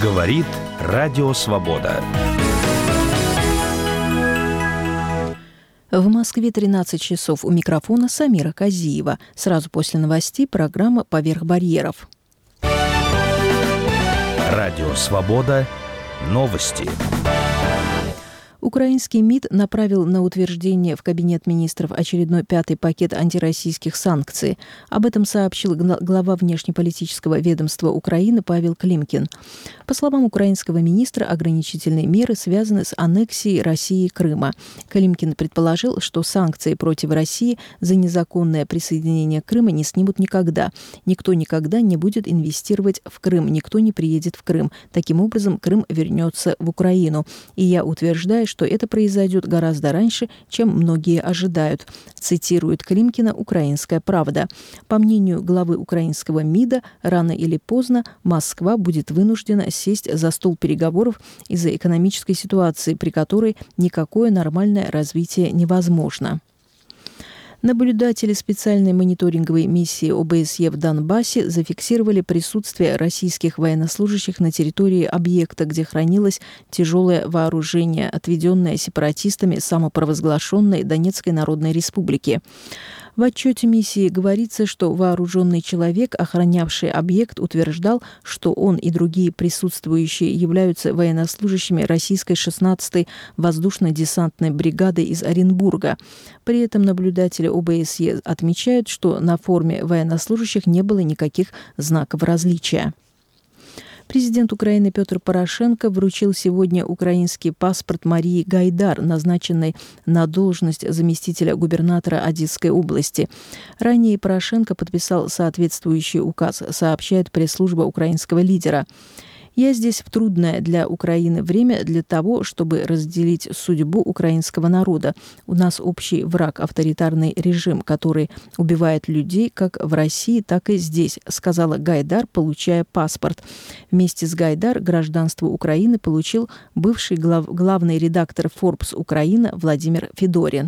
Говорит Радио Свобода. В Москве 13 часов. У микрофона Самира Казиева. Сразу после новостей программа «Поверх барьеров». Радио Свобода. Новости. Украинский МИД направил на утверждение в Кабинет министров очередной 5-й пакет антироссийских санкций. Об этом сообщил глава внешнеполитического ведомства Украины Павел Климкин. По словам украинского министра, ограничительные меры связаны с аннексией России Крыма. Климкин предположил, что санкции против России за незаконное присоединение Крыма не снимут никогда. Никто никогда не будет инвестировать в Крым, никто не приедет в Крым. Таким образом, Крым вернется в Украину. И я утверждаю, что это произойдет гораздо раньше, чем многие ожидают, цитирует Климкина «Украинская правда». По мнению главы украинского МИДа, рано или поздно Москва будет вынуждена сесть за стол переговоров из-за экономической ситуации, при которой никакое нормальное развитие невозможно. Наблюдатели специальной мониторинговой миссии ОБСЕ в Донбассе зафиксировали присутствие российских военнослужащих на территории объекта, где хранилось тяжелое вооружение, отведенное сепаратистами самопровозглашенной Донецкой Народной Республики. В отчете миссии говорится, что вооруженный человек, охранявший объект, утверждал, что он и другие присутствующие являются военнослужащими российской 16-й воздушно-десантной бригады из Оренбурга. При этом наблюдатели ОБСЕ отмечают, что на форме военнослужащих не было никаких знаков различия. Президент Украины Петр Порошенко вручил сегодня украинский паспорт Марии Гайдар, назначенной на должность заместителя губернатора Одесской области. Ранее Порошенко подписал соответствующий указ, сообщает пресс-служба украинского лидера. «Я здесь в трудное для Украины время для того, чтобы разделить судьбу украинского народа. У нас общий враг, авторитарный режим, который убивает людей как в России, так и здесь», сказала Гайдар, получая паспорт. Вместе с Гайдар гражданство Украины получил бывший главный редактор Forbes Украина Владимир Федорин.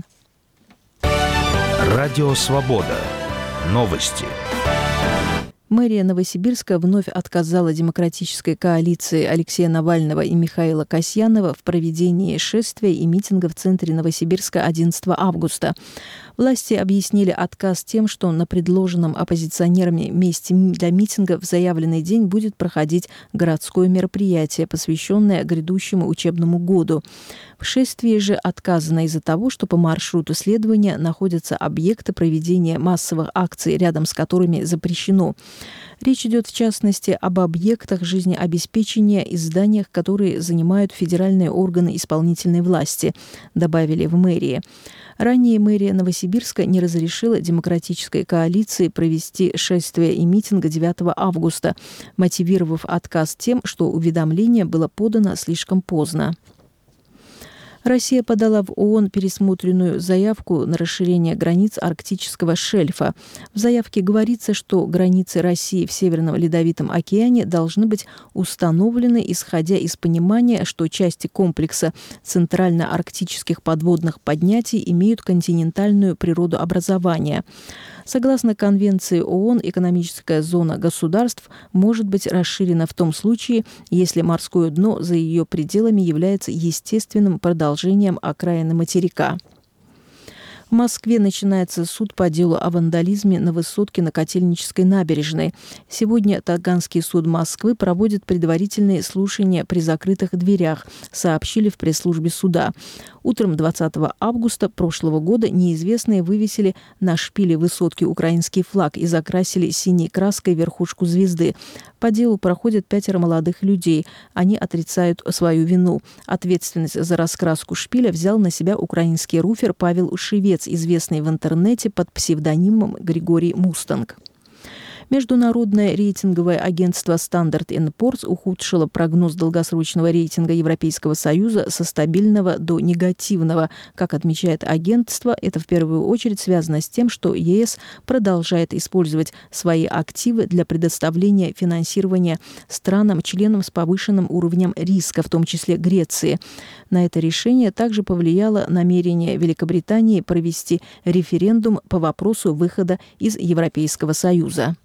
Радио Свобода. Новости. Мэрия Новосибирска вновь отказала демократической коалиции Алексея Навального и Михаила Касьянова в проведении шествия и митинга в центре Новосибирска 11 августа. Власти объяснили отказ тем, что на предложенном оппозиционерами месте для митинга в заявленный день будет проходить городское мероприятие, посвященное грядущему учебному году. В шествии же отказано из-за того, что по маршруту следования находятся объекты проведения массовых акций, рядом с которыми запрещено. Речь идет, в частности, об объектах жизнеобеспечения и зданиях, которые занимают федеральные органы исполнительной власти, добавили в мэрии. Ранее мэрия Новосибирска не разрешила демократической коалиции провести шествие и митинг 9 августа, мотивировав отказ тем, что уведомление было подано слишком поздно. Россия подала в ООН пересмотренную заявку на расширение границ арктического шельфа. В заявке говорится, что границы России в Северном Ледовитом океане должны быть установлены, исходя из понимания, что части комплекса центрально-арктических подводных поднятий имеют континентальную природу образования. Согласно Конвенции ООН, экономическая зона государств может быть расширена в том случае, если морское дно за ее пределами является естественным продолжением окраины материка. В Москве начинается суд по делу о вандализме на высотке на Котельнической набережной. Сегодня Таганский суд Москвы проводит предварительные слушания при закрытых дверях, сообщили в пресс-службе суда. Утром 20 августа прошлого года неизвестные вывесили на шпиле высотки украинский флаг и закрасили синей краской верхушку звезды. По делу проходят 5 молодых людей. Они отрицают свою вину. Ответственность за раскраску шпиля взял на себя украинский руфер Павел Ушевец, известный в интернете под псевдонимом Григорий Мустанг. Международное рейтинговое агентство Standard & Poor's ухудшило прогноз долгосрочного рейтинга Европейского Союза со стабильного до негативного. Как отмечает агентство, это в первую очередь связано с тем, что ЕС продолжает использовать свои активы для предоставления финансирования странам-членам с повышенным уровнем риска, в том числе Греции. На это решение также повлияло намерение Великобритании провести референдум по вопросу выхода из Европейского Союза.